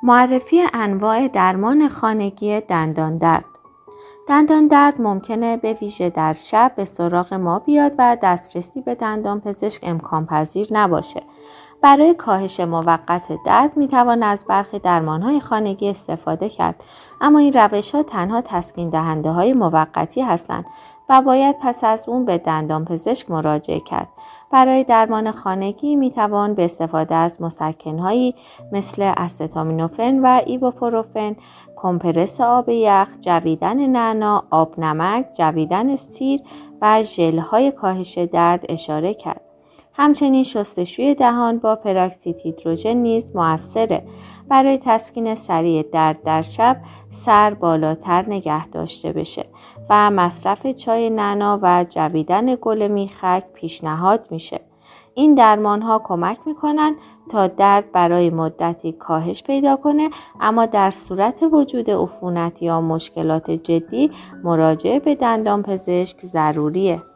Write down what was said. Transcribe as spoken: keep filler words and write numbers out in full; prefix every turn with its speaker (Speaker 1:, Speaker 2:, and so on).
Speaker 1: معرفی انواع درمان خانگی دندان درد. دندان درد ممکنه به ویژه در شب به سراغ ما بیاد و دسترسی به دندان پزشک امکان پذیر نباشه. برای کاهش موقت درد میتوان از برخی درمانهای خانگی استفاده کرد، اما این روش‌ها تنها تسکین دهنده های موقتی هستند و باید پس از اون به دندان پزشک مراجعه کرد. برای درمان خانگی میتوان به استفاده از مسکن‌هایی مثل استامینوفن و ایبوپروفن، کمپرس آب یخ، جویدن نعنا، آب نمک، جویدن سیر و ژل‌های کاهش درد اشاره کرد. همچنین شستشوی دهان با پراکسید هیدروژن نیز مؤثره. برای تسکین سریع درد در شب سر بالاتر نگه داشته بشه و مصرف چای نعنا و جویدن گل میخک پیشنهاد میشه. این درمان ها کمک میکنن تا درد برای مدتی کاهش پیدا کنه، اما در صورت وجود عفونت یا مشکلات جدی مراجعه به دندان پزشک ضروریه.